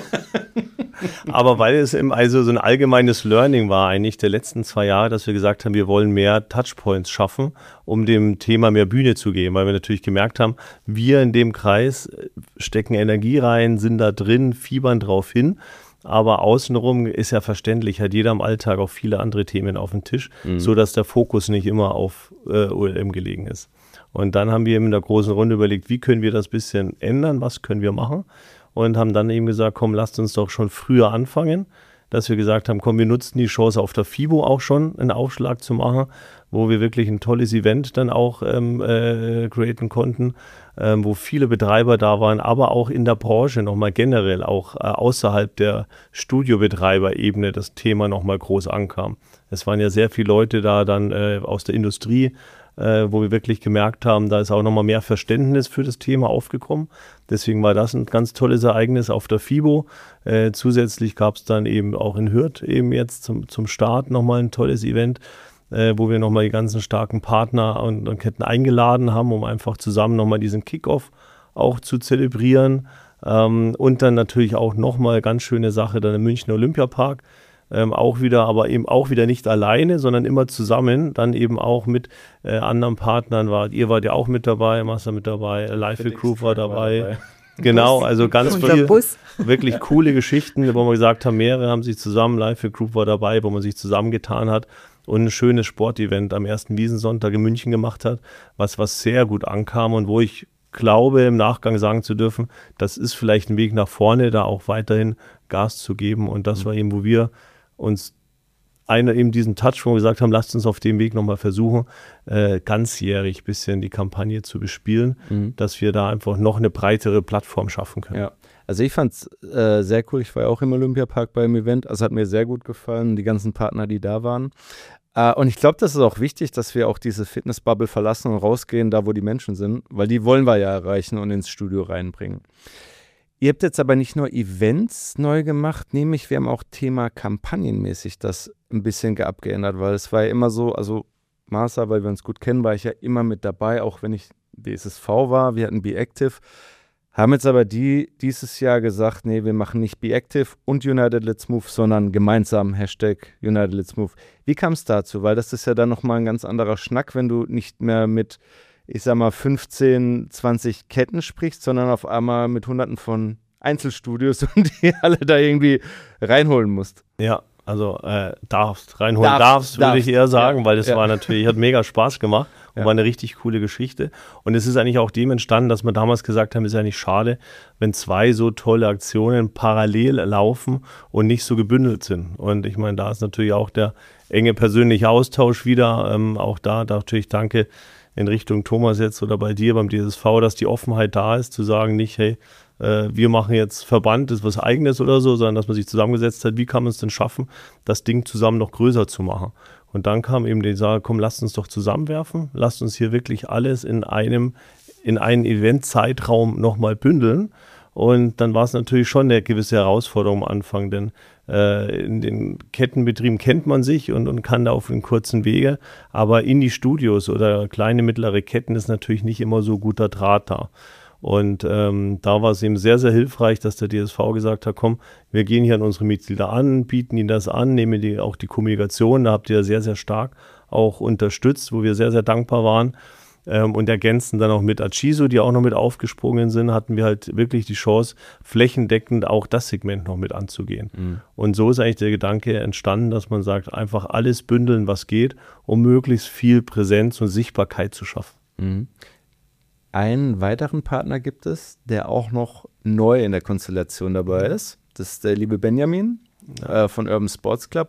Aber weil es also so ein allgemeines Learning war eigentlich der letzten 2 Jahre, dass wir gesagt haben, wir wollen mehr Touchpoints schaffen, um dem Thema mehr Bühne zu geben, weil wir natürlich gemerkt haben, wir in dem Kreis stecken Energie rein, sind da drin, fiebern drauf hin. Aber außenrum ist ja verständlich, hat jeder im Alltag auch viele andere Themen auf dem Tisch, sodass der Fokus nicht immer auf OLM gelegen ist. Und dann haben wir eben in der großen Runde überlegt, wie können wir das ein bisschen ändern, was können wir machen? Und haben dann eben gesagt, komm, lasst uns doch schon früher anfangen, dass wir gesagt haben, komm, wir nutzen die Chance auf der FIBO auch schon einen Aufschlag zu machen, wo wir wirklich ein tolles Event dann auch createn konnten, wo viele Betreiber da waren, aber auch in der Branche nochmal generell, auch außerhalb der Studiobetreiberebene das Thema nochmal groß ankam. Es waren ja sehr viele Leute da dann aus der Industrie, wo wir wirklich gemerkt haben, da ist auch nochmal mehr Verständnis für das Thema aufgekommen. Deswegen war das ein ganz tolles Ereignis auf der FIBO. Zusätzlich gab es dann eben auch in Hürth eben jetzt zum Start nochmal ein tolles Event, wo wir nochmal die ganzen starken Partner und Ketten eingeladen haben, um einfach zusammen nochmal diesen Kickoff auch zu zelebrieren. Und dann natürlich auch nochmal ganz schöne Sache dann im Münchner Olympiapark, auch wieder, aber eben auch wieder nicht alleine, sondern immer zusammen, dann eben auch mit anderen Partnern. Ihr wart ja auch mit dabei, Master mit dabei, Live Crew war dabei. Genau, also ganz viele wirklich coole Geschichten, wo wir gesagt haben, mehrere haben sich zusammen, Live Group war dabei, wo man sich zusammengetan hat und ein schönes Sportevent am ersten Wiesnsonntag in München gemacht hat, was sehr gut ankam und wo ich glaube, im Nachgang sagen zu dürfen, das ist vielleicht ein Weg nach vorne, da auch weiterhin Gas zu geben. Und das war eben, wo wir uns eben diesen Touch, wo wir gesagt haben, lasst uns auf dem Weg nochmal versuchen, ganzjährig ein bisschen die Kampagne zu bespielen, dass wir da einfach noch eine breitere Plattform schaffen können. Ja, also ich fand es sehr cool. Ich war ja auch im Olympiapark beim Event. Also hat mir sehr gut gefallen, die ganzen Partner, die da waren. Und ich glaube, das ist auch wichtig, dass wir auch diese Fitnessbubble verlassen und rausgehen, da wo die Menschen sind, weil die wollen wir ja erreichen und ins Studio reinbringen. Ihr habt jetzt aber nicht nur Events neu gemacht, nämlich wir haben auch Thema kampagnenmäßig das ein bisschen abgeändert, weil es war ja immer so, also Marsa, weil wir uns gut kennen, war ich ja immer mit dabei, auch wenn ich BSSV war, wir hatten Be Active, haben jetzt aber dieses Jahr gesagt, nee, wir machen nicht Be Active und United Let's Move, sondern gemeinsam Hashtag United Let's Move. Wie kam es dazu? Weil das ist ja dann nochmal ein ganz anderer Schnack, wenn du nicht mehr mit, ich sag mal, 15, 20 Ketten sprichst, sondern auf einmal mit Hunderten von Einzelstudios und die alle da irgendwie reinholen musst. Ja, also reinholen darfst, würde ich eher sagen, weil das war natürlich, hat mega Spaß gemacht und war eine richtig coole Geschichte. Und es ist eigentlich auch dem entstanden, dass wir damals gesagt haben, ist ja nicht schade, wenn zwei so tolle Aktionen parallel laufen und nicht so gebündelt sind. Und ich meine, da ist natürlich auch der enge persönliche Austausch wieder, auch da natürlich danke in Richtung Thomas jetzt oder bei dir beim DSV, dass die Offenheit da ist, zu sagen nicht, hey, wir machen jetzt Verband, das ist was Eigenes oder so, sondern dass man sich zusammengesetzt hat, wie kann man es denn schaffen, das Ding zusammen noch größer zu machen. Und dann kam eben die Sache, komm, lasst uns doch zusammenwerfen, lasst uns hier wirklich alles in einen Eventzeitraum nochmal bündeln. Und dann war es natürlich schon eine gewisse Herausforderung am Anfang, denn in den Kettenbetrieben kennt man sich und kann da auf einen kurzen Wege, aber in die Studios oder kleine, mittlere Ketten ist natürlich nicht immer so guter Draht da. Und da war es eben sehr, sehr hilfreich, dass der DSV gesagt hat, komm, wir gehen hier an unsere Mitglieder an, bieten ihnen das an, nehmen auch die Kommunikation, da habt ihr sehr, sehr stark auch unterstützt, wo wir sehr, sehr dankbar waren. Und ergänzen dann auch mit Achiso, die auch noch mit aufgesprungen sind, hatten wir halt wirklich die Chance, flächendeckend auch das Segment noch mit anzugehen. Und so ist eigentlich der Gedanke entstanden, dass man sagt, einfach alles bündeln, was geht, um möglichst viel Präsenz und Sichtbarkeit zu schaffen. Einen weiteren Partner gibt es, der auch noch neu in der Konstellation dabei ist. Das ist der liebe Benjamin von Urban Sports Club.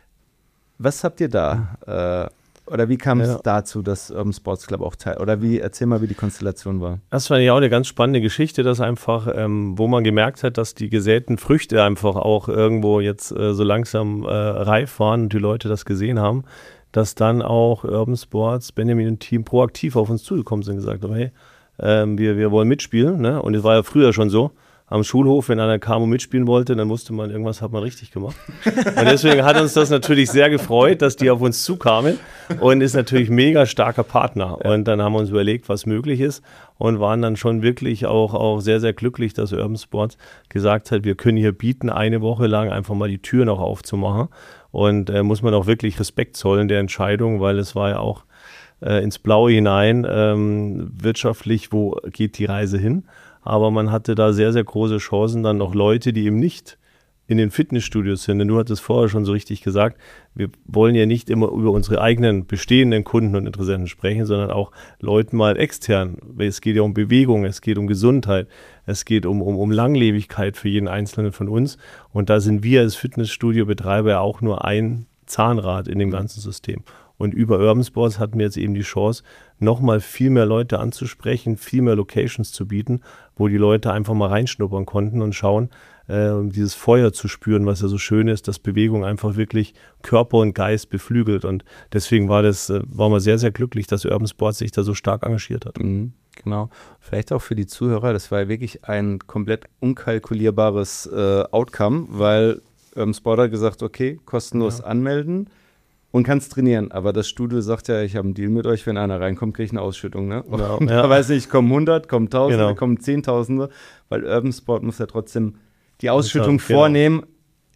Was habt ihr da? Oder wie kam es dazu, dass Urban Sports Club auch teil? Oder erzähl mal, wie die Konstellation war. Das war ja auch eine ganz spannende Geschichte, dass einfach, wo man gemerkt hat, dass die gesäten Früchte einfach auch irgendwo jetzt so langsam reif waren und die Leute das gesehen haben, dass dann auch Urban Sports, Benjamin und Team proaktiv auf uns zugekommen sind und gesagt haben, hey, wir wollen mitspielen. Ne? Und es war ja früher schon so, am Schulhof, wenn einer kam und mitspielen wollte, dann wusste man, irgendwas hat man richtig gemacht. Und deswegen hat uns das natürlich sehr gefreut, dass die auf uns zukamen und ist natürlich mega starker Partner. Und dann haben wir uns überlegt, was möglich ist und waren dann schon wirklich auch sehr, sehr glücklich, dass Urban Sports gesagt hat, wir können hier bieten, eine Woche lang einfach mal die Tür noch aufzumachen. Und muss man auch wirklich Respekt zollen der Entscheidung, weil es war ja auch ins Blaue hinein, wirtschaftlich, wo geht die Reise hin? Aber man hatte da sehr, sehr große Chancen, dann noch Leute, die eben nicht in den Fitnessstudios sind. Denn du hattest vorher schon so richtig gesagt, wir wollen ja nicht immer über unsere eigenen bestehenden Kunden und Interessenten sprechen, sondern auch Leuten mal extern. Es geht ja um Bewegung, es geht um Gesundheit, es geht um Langlebigkeit für jeden Einzelnen von uns. Und da sind wir als Fitnessstudio-Betreiber ja auch nur ein Zahnrad in dem ganzen System. Und über Urban Sports hatten wir jetzt eben die Chance, nochmal viel mehr Leute anzusprechen, viel mehr Locations zu bieten, wo die Leute einfach mal reinschnuppern konnten und schauen, dieses Feuer zu spüren, was ja so schön ist, dass Bewegung einfach wirklich Körper und Geist beflügelt. Und deswegen waren wir sehr, sehr glücklich, dass Urban Sports sich da so stark engagiert hat. Genau. Vielleicht auch für die Zuhörer, das war ja wirklich ein komplett unkalkulierbares Outcome, weil Urban Sport hat gesagt, okay, kostenlos anmelden. Und kannst trainieren, aber das Studio sagt ja, ich habe einen Deal mit euch, wenn einer reinkommt, kriege ich eine Ausschüttung, ne? Genau. Da weiß ich, kommen 100, kommen 1000, kommen Zehntausende, weil Urban Sport muss ja trotzdem die Ausschüttung vornehmen,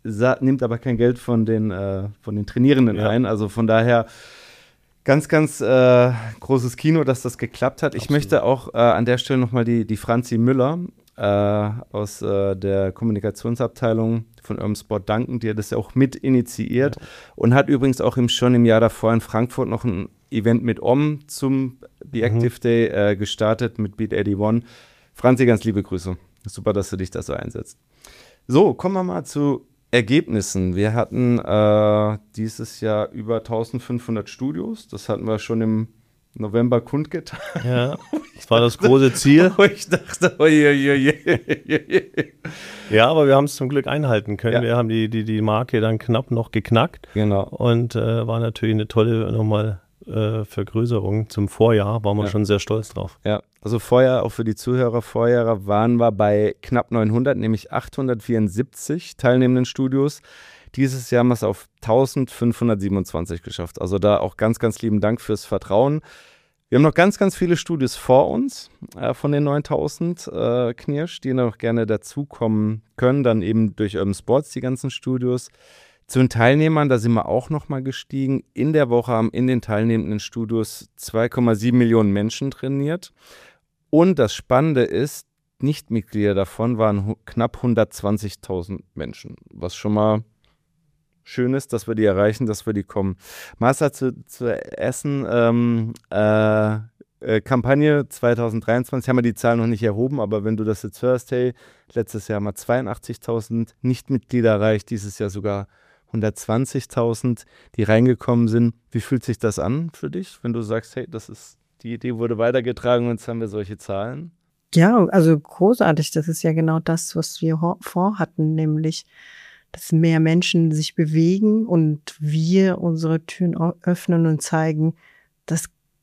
nimmt aber kein Geld von den Trainierenden ein. Also von daher ganz, ganz großes Kino, dass das geklappt hat. Absolut. Ich möchte auch an der Stelle nochmal die Franzi Müller aus der Kommunikationsabteilung von Urban Sport danken, die hat das ja auch mit initiiert und hat übrigens auch schon im Jahr davor in Frankfurt noch ein Event mit zum Be Active Day gestartet mit Beat 81. Franzi, ganz liebe Grüße. Super, dass du dich da so einsetzt. So, kommen wir mal zu Ergebnissen. Wir hatten dieses Jahr über 1500 Studios. Das hatten wir schon im November kundgetan. Ja, das war das große Ziel. Ich dachte, Ja, aber wir haben es zum Glück einhalten können. Ja. Wir haben die Marke dann knapp noch geknackt. Genau. Und war natürlich eine tolle nochmal Vergrößerung zum Vorjahr. Waren wir schon sehr stolz drauf. Ja, also Vorjahr, auch für die Zuhörer, Vorjahre waren wir bei knapp 900, nämlich 874 teilnehmenden Studios. Dieses Jahr haben wir es auf 1527 geschafft. Also da auch ganz, ganz lieben Dank fürs Vertrauen. Wir haben noch ganz, ganz viele Studios vor uns von den 9000 Knirsch, die noch gerne dazukommen können. Dann eben durch Urban Sports die ganzen Studios. Zu den Teilnehmern, da sind wir auch nochmal gestiegen. In der Woche haben in den teilnehmenden Studios 2,7 Millionen Menschen trainiert. Und das Spannende ist, Nichtmitglieder davon waren knapp 120.000 Menschen, was schon mal schön ist, dass wir die erreichen, dass wir die kommen. Marcel, zur ersten Kampagne 2023 haben wir die Zahlen noch nicht erhoben, aber wenn du das jetzt hörst, hey, letztes Jahr haben wir 82.000 Nichtmitglieder erreicht, dieses Jahr sogar 120.000, die reingekommen sind. Wie fühlt sich das an für dich, wenn du sagst, hey, die Idee wurde weitergetragen und jetzt haben wir solche Zahlen? Ja, also großartig. Das ist ja genau das, was wir vorhatten, nämlich dass mehr Menschen sich bewegen und wir unsere Türen öffnen und zeigen, das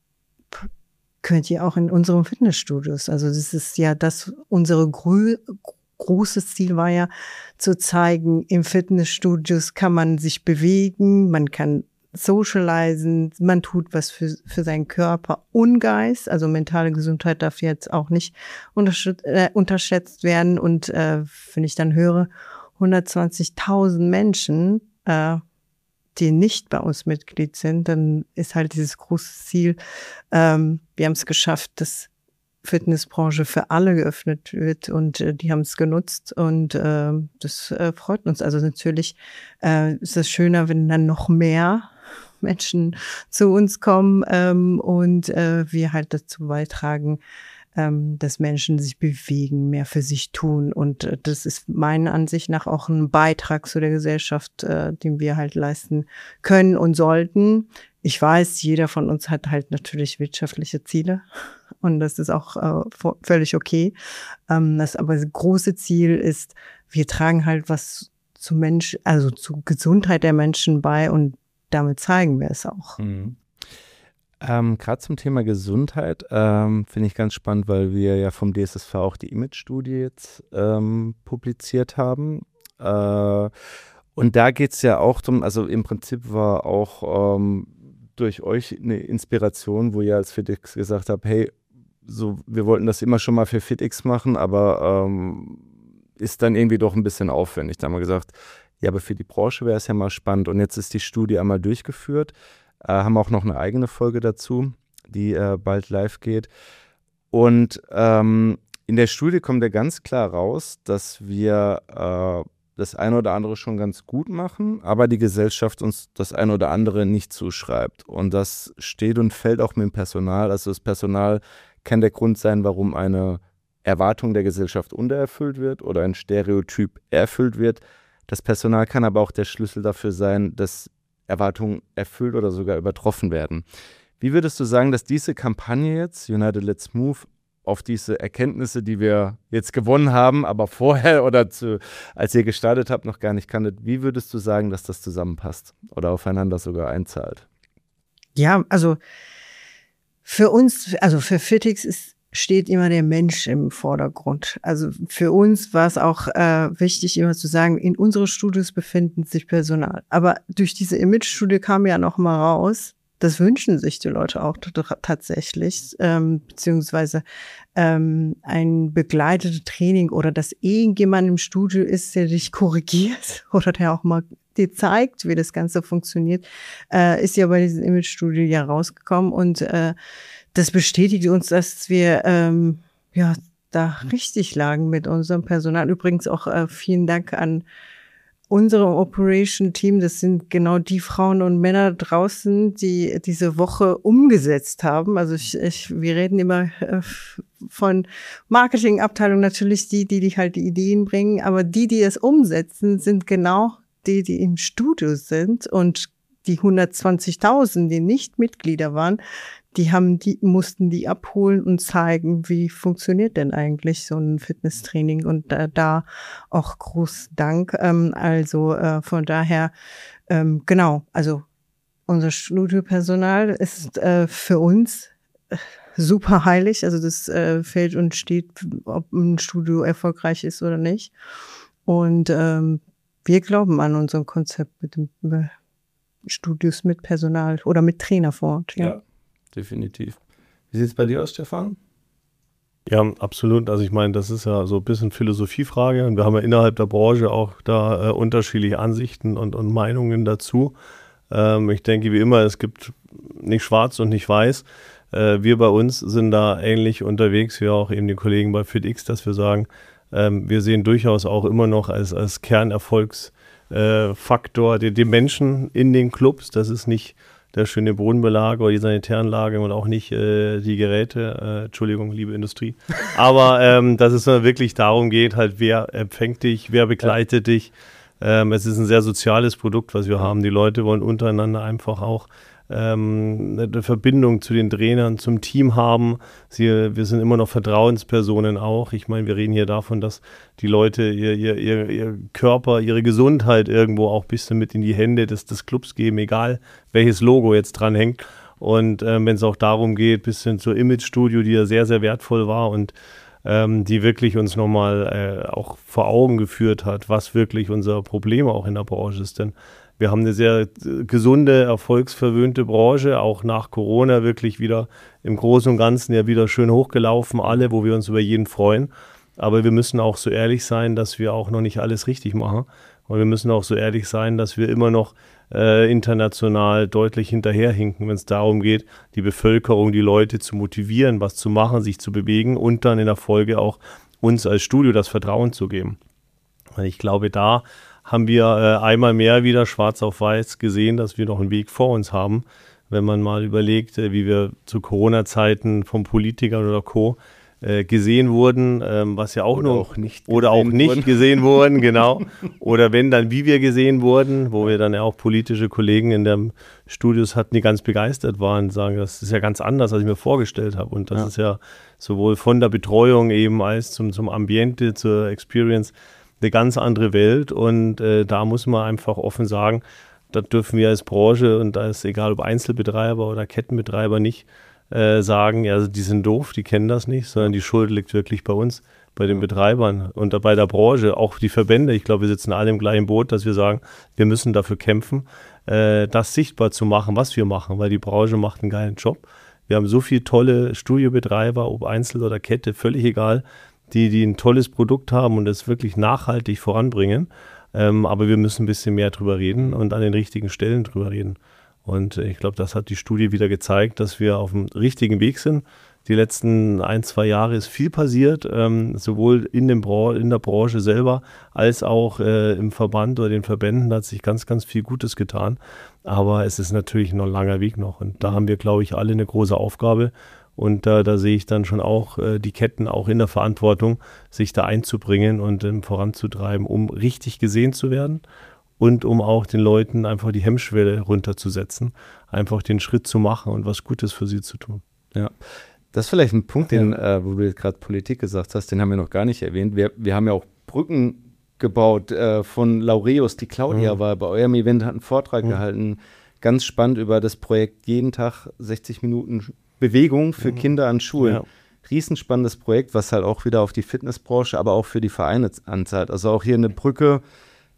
könnt ihr auch in unseren Fitnessstudios. Also das ist ja unsere großes Ziel war ja zu zeigen, im Fitnessstudios kann man sich bewegen, man kann socialisen, man tut was für seinen Körper und Geist. Also mentale Gesundheit darf jetzt auch nicht unterschätzt werden. Und wenn ich dann höre, 120.000 Menschen, die nicht bei uns Mitglied sind, dann ist halt dieses große Ziel, wir haben es geschafft, dass Fitnessbranche für alle geöffnet wird und die haben es genutzt und das freut uns. Also natürlich ist es schöner, wenn dann noch mehr Menschen zu uns kommen und wir halt dazu beitragen, dass Menschen sich bewegen, mehr für sich tun. Und das ist meiner Ansicht nach auch ein Beitrag zu der Gesellschaft, den wir halt leisten können und sollten. Ich weiß, jeder von uns hat halt natürlich wirtschaftliche Ziele und das ist auch völlig okay. Das große Ziel ist, wir tragen halt was zu zur Gesundheit der Menschen bei und damit zeigen wir es auch. Mhm. Gerade zum Thema Gesundheit finde ich ganz spannend, weil wir ja vom DSSV auch die Image-Studie jetzt publiziert haben. Und da geht es ja auch darum, also im Prinzip war auch durch euch eine Inspiration, wo ihr als FitX gesagt habt, hey, so, wir wollten das immer schon mal für FitX machen, aber ist dann irgendwie doch ein bisschen aufwendig. Da haben wir gesagt, ja, aber für die Branche wäre es ja mal spannend. Und jetzt ist die Studie einmal durchgeführt. Haben auch noch eine eigene Folge dazu, die bald live geht. Und in der Studie kommt ja ganz klar raus, dass wir das eine oder andere schon ganz gut machen, aber die Gesellschaft uns das eine oder andere nicht zuschreibt. Und das steht und fällt auch mit dem Personal. Also das Personal kann der Grund sein, warum eine Erwartung der Gesellschaft untererfüllt wird oder ein Stereotyp erfüllt wird. Das Personal kann aber auch der Schlüssel dafür sein, dass Erwartungen erfüllt oder sogar übertroffen werden. Wie würdest du sagen, dass diese Kampagne jetzt, United Let's Move, auf diese Erkenntnisse, die wir jetzt gewonnen haben, aber vorher oder als ihr gestartet habt, noch gar nicht kanntet, wie würdest du sagen, dass das zusammenpasst oder aufeinander sogar einzahlt? Ja, also für uns, also für FitX steht immer der Mensch im Vordergrund. Also für uns war es auch wichtig, immer zu sagen, in unseren Studios befinden sich Personal. Aber durch diese Image-Studie kam ja noch mal raus, das wünschen sich die Leute auch tatsächlich, beziehungsweise ein begleitetes Training oder dass irgendjemand im Studio ist, der dich korrigiert oder der auch mal dir zeigt, wie das Ganze funktioniert, ist ja bei diesem Image-Studio ja rausgekommen und das bestätigt uns, dass wir da richtig lagen mit unserem Personal. Übrigens auch vielen Dank an unserem Operation-Team. Das sind genau die Frauen und Männer draußen, die diese Woche umgesetzt haben. Also wir reden immer von Marketingabteilung, natürlich die halt die Ideen bringen, aber die es umsetzen, sind genau die im Studio sind und die 120.000, die nicht Mitglieder waren, mussten die abholen und zeigen, wie funktioniert denn eigentlich so ein Fitnesstraining und da auch groß Dank. Von daher, genau, also unser Studiopersonal ist für uns super heilig, also das fällt und steht, ob ein Studio erfolgreich ist oder nicht. Und wir glauben an unser Konzept mit dem Studios mit Personal oder mit Trainer vor Ort. Ja. Definitiv. Wie sieht es bei dir aus, Stefan? Ja, absolut. Also ich meine, das ist ja so ein bisschen Philosophiefrage und wir haben ja innerhalb der Branche auch da unterschiedliche Ansichten und Meinungen dazu. Ich denke, wie immer, es gibt nicht schwarz und nicht weiß. Wir bei uns sind da ähnlich unterwegs, wie auch eben die Kollegen bei FitX, dass wir sagen, wir sehen durchaus auch immer noch als Kernerfolgsfaktor die Menschen in den Clubs. Das ist nicht der schöne Bodenbelag oder die Sanitäranlage und auch nicht die Geräte. Entschuldigung, liebe Industrie. Aber dass es wirklich darum geht, halt, wer empfängt dich, wer begleitet dich. Es ist ein sehr soziales Produkt, was wir haben. Die Leute wollen untereinander einfach auch eine Verbindung zu den Trainern, zum Team haben. Wir sind immer noch Vertrauenspersonen auch. Ich meine, wir reden hier davon, dass die Leute ihr Körper, ihre Gesundheit irgendwo auch ein bisschen mit in die Hände des Clubs geben, egal welches Logo jetzt dran hängt. Und wenn es auch darum geht, bis hin zur Image-Studio, die ja sehr, sehr wertvoll war und die wirklich uns nochmal auch vor Augen geführt hat, was wirklich unser Problem auch in der Branche ist. Denn wir haben eine sehr gesunde, erfolgsverwöhnte Branche, auch nach Corona wirklich wieder im Großen und Ganzen ja wieder schön hochgelaufen, alle, wo wir uns über jeden freuen. Aber wir müssen auch so ehrlich sein, dass wir auch noch nicht alles richtig machen. Und wir müssen auch so ehrlich sein, dass wir immer noch international deutlich hinterherhinken, wenn es darum geht, die Bevölkerung, die Leute zu motivieren, was zu machen, sich zu bewegen und dann in der Folge auch uns als Studio das Vertrauen zu geben. Und ich glaube, da haben wir einmal mehr wieder schwarz auf weiß gesehen, dass wir noch einen Weg vor uns haben. Wenn man mal überlegt, wie wir zu Corona-Zeiten von Politikern oder Co. gesehen wurden, was ja auch nicht gesehen wurden, genau. Oder wenn dann, wie wir gesehen wurden, wo wir dann ja auch politische Kollegen in den Studios hatten, die ganz begeistert waren, sagen, das ist ja ganz anders, als ich mir vorgestellt habe. Und das ist ja sowohl von der Betreuung eben als zum Ambiente, zur Experience eine ganz andere Welt. Und da muss man einfach offen sagen, da dürfen wir als Branche und als egal ob Einzelbetreiber oder Kettenbetreiber nicht sagen, ja, also die sind doof, die kennen das nicht, sondern die Schuld liegt wirklich bei uns, bei den Betreibern und bei der Branche, auch die Verbände. Ich glaube, wir sitzen alle im gleichen Boot, dass wir sagen, wir müssen dafür kämpfen, das sichtbar zu machen, was wir machen, weil die Branche macht einen geilen Job. Wir haben so viele tolle Studiobetreiber, ob Einzel oder Kette, völlig egal, die ein tolles Produkt haben und es wirklich nachhaltig voranbringen. Aber wir müssen ein bisschen mehr drüber reden und an den richtigen Stellen drüber reden. Und ich glaube, das hat die Studie wieder gezeigt, dass wir auf dem richtigen Weg sind. Die letzten 1-2 Jahre ist viel passiert, sowohl in der Branche selber als auch im Verband oder den Verbänden hat sich ganz, ganz viel Gutes getan. Aber es ist natürlich noch ein langer Weg noch. Und da haben wir, glaube ich, alle eine große Aufgabe. Und da sehe ich dann schon auch die Ketten auch in der Verantwortung, sich da einzubringen und voranzutreiben, um richtig gesehen zu werden. Und um auch den Leuten einfach die Hemmschwelle runterzusetzen, einfach den Schritt zu machen und was Gutes für sie zu tun. Ja, das ist vielleicht ein Punkt, wo du jetzt gerade Politik gesagt hast, den haben wir noch gar nicht erwähnt. Wir haben ja auch Brücken gebaut von Laureus. Die Claudia war bei eurem Event, hat einen Vortrag gehalten, ganz spannend über das Projekt Jeden Tag 60 Minuten Bewegung für Kinder an Schulen. Ja. Riesenspannendes Projekt, was halt auch wieder auf die Fitnessbranche, aber auch für die Vereine anzahlt. Also auch hier eine Brücke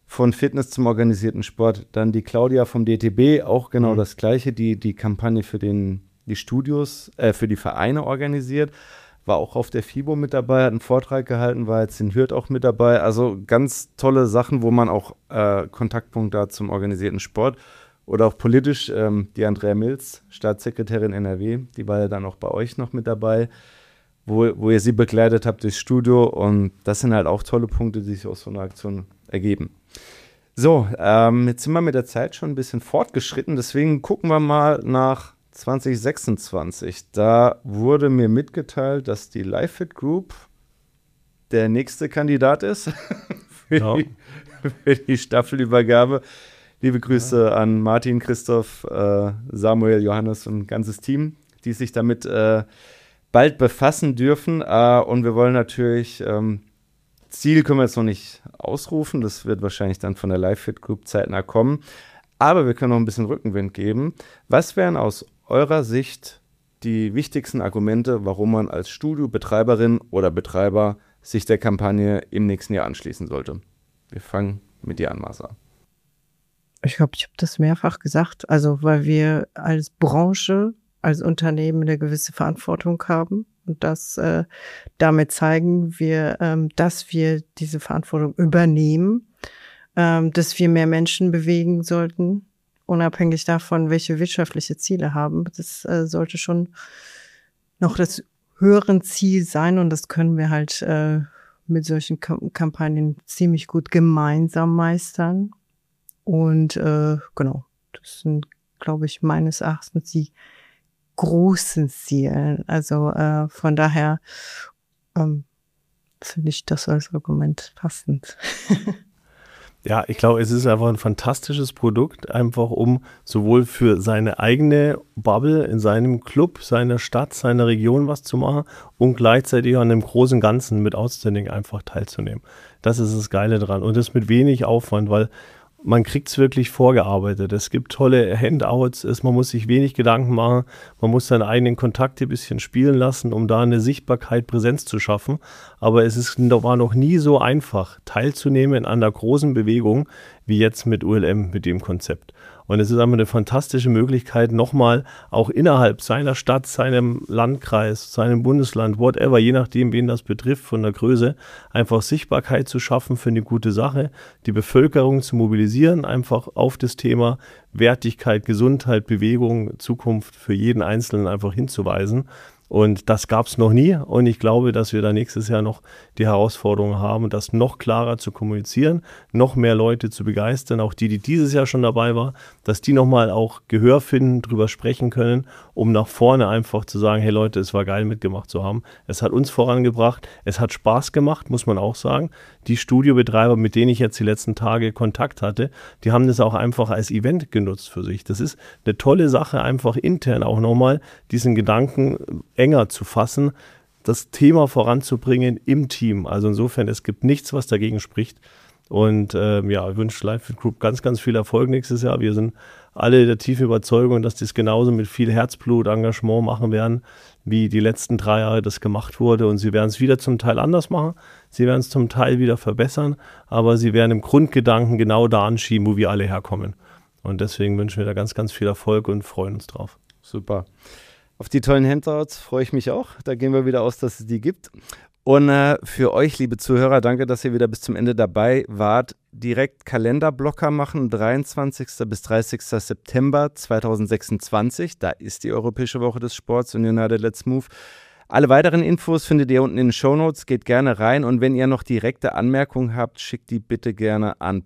von Fitness zum organisierten Sport. Dann die Claudia vom DTB, auch genau das Gleiche, die Kampagne für die Studios, für die Vereine organisiert. War auch auf der FIBO mit dabei, hat einen Vortrag gehalten, war jetzt in Hürth auch mit dabei. Also ganz tolle Sachen, wo man auch Kontaktpunkt hat zum organisierten Sport. Oder auch politisch, die Andrea Milz, Staatssekretärin NRW, die war ja dann auch bei euch noch mit dabei, wo ihr sie begleitet habt durchs Studio. Und das sind halt auch tolle Punkte, die sich aus so einer Aktion ergeben. So, jetzt sind wir mit der Zeit schon ein bisschen fortgeschritten, deswegen gucken wir mal nach 2026. Da wurde mir mitgeteilt, dass die LiveFit Group der nächste Kandidat ist für die Staffelübergabe. Liebe Grüße an Martin, Christoph, Samuel, Johannes und ein ganzes Team, die sich damit bald befassen dürfen. Und wir wollen natürlich, Ziel können wir jetzt noch nicht ausrufen, das wird wahrscheinlich dann von der LiveFit Group zeitnah kommen. Aber wir können noch ein bisschen Rückenwind geben. Was wären aus eurer Sicht die wichtigsten Argumente, warum man als Studiobetreiberin oder Betreiber sich der Kampagne im nächsten Jahr anschließen sollte? Wir fangen mit dir an, Marsa. Ich glaube, ich habe das mehrfach gesagt. Also, weil wir als Branche, als Unternehmen eine gewisse Verantwortung haben und das damit zeigen wir, dass wir diese Verantwortung übernehmen, dass wir mehr Menschen bewegen sollten, unabhängig davon, welche wirtschaftliche Ziele haben. Das sollte schon noch das höhere Ziel sein und das können wir halt mit solchen Kampagnen ziemlich gut gemeinsam meistern. Und genau, das sind, glaube ich, meines Erachtens die großen Ziele. Also von daher finde ich das als Argument passend. Ja, ich glaube, es ist einfach ein fantastisches Produkt, einfach um sowohl für seine eigene Bubble in seinem Club, seiner Stadt, seiner Region was zu machen und gleichzeitig an dem großen Ganzen mit Outstanding einfach teilzunehmen. Das ist das Geile dran und das mit wenig Aufwand, weil man kriegt es wirklich vorgearbeitet. Es gibt tolle Handouts, man muss sich wenig Gedanken machen, man muss seine eigenen Kontakte ein bisschen spielen lassen, um da eine Sichtbarkeit, Präsenz zu schaffen. Aber war noch nie so einfach, teilzunehmen an einer großen Bewegung, wie jetzt mit ULM, mit dem Konzept. Und es ist einfach eine fantastische Möglichkeit, nochmal auch innerhalb seiner Stadt, seinem Landkreis, seinem Bundesland, whatever, je nachdem, wen das betrifft, von der Größe, einfach Sichtbarkeit zu schaffen für eine gute Sache, die Bevölkerung zu mobilisieren, einfach auf das Thema Wertigkeit, Gesundheit, Bewegung, Zukunft für jeden Einzelnen einfach hinzuweisen. Und das gab es noch nie und ich glaube, dass wir da nächstes Jahr noch die Herausforderung haben, das noch klarer zu kommunizieren, noch mehr Leute zu begeistern, auch die dieses Jahr schon dabei waren, dass die nochmal auch Gehör finden, drüber sprechen können, um nach vorne einfach zu sagen, hey Leute, es war geil mitgemacht zu haben, es hat uns vorangebracht, es hat Spaß gemacht, muss man auch sagen. Die Studiobetreiber, mit denen ich jetzt die letzten Tage Kontakt hatte, die haben das auch einfach als Event genutzt für sich. Das ist eine tolle Sache, einfach intern auch nochmal diesen Gedanken enger zu fassen, das Thema voranzubringen im Team. Also insofern, es gibt nichts, was dagegen spricht. Und ich wünsche LiveFit Group ganz, ganz viel Erfolg nächstes Jahr. Wir sind alle der tiefen Überzeugung, dass die es genauso mit viel Herzblut, Engagement machen werden, wie die letzten 3 Jahre das gemacht wurde. Und sie werden es wieder zum Teil anders machen. Sie werden es zum Teil wieder verbessern. Aber sie werden im Grundgedanken genau da anschieben, wo wir alle herkommen. Und deswegen wünschen wir da ganz, ganz viel Erfolg und freuen uns drauf. Super. Auf die tollen Handouts freue ich mich auch. Da gehen wir wieder aus, dass es die gibt. Und für euch, liebe Zuhörer, danke, dass ihr wieder bis zum Ende dabei wart. Direkt Kalenderblocker machen, 23. bis 30. September 2026. Da ist die Europäische Woche des Sports und United Let's Move. Alle weiteren Infos findet ihr unten in den Shownotes. Geht gerne rein. Und wenn ihr noch direkte Anmerkungen habt, schickt die bitte gerne an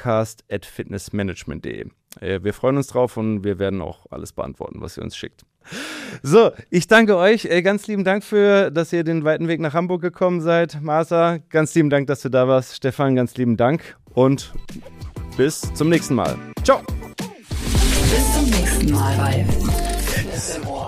podcast@fitnessmanagement.de. Wir freuen uns drauf und wir werden auch alles beantworten, was ihr uns schickt. So, ich danke euch. Ganz lieben Dank dass ihr den weiten Weg nach Hamburg gekommen seid. Marsa, ganz lieben Dank, dass du da warst. Stefan, ganz lieben Dank und bis zum nächsten Mal. Ciao. Bis zum nächsten Mal bei Fitness im Ohr.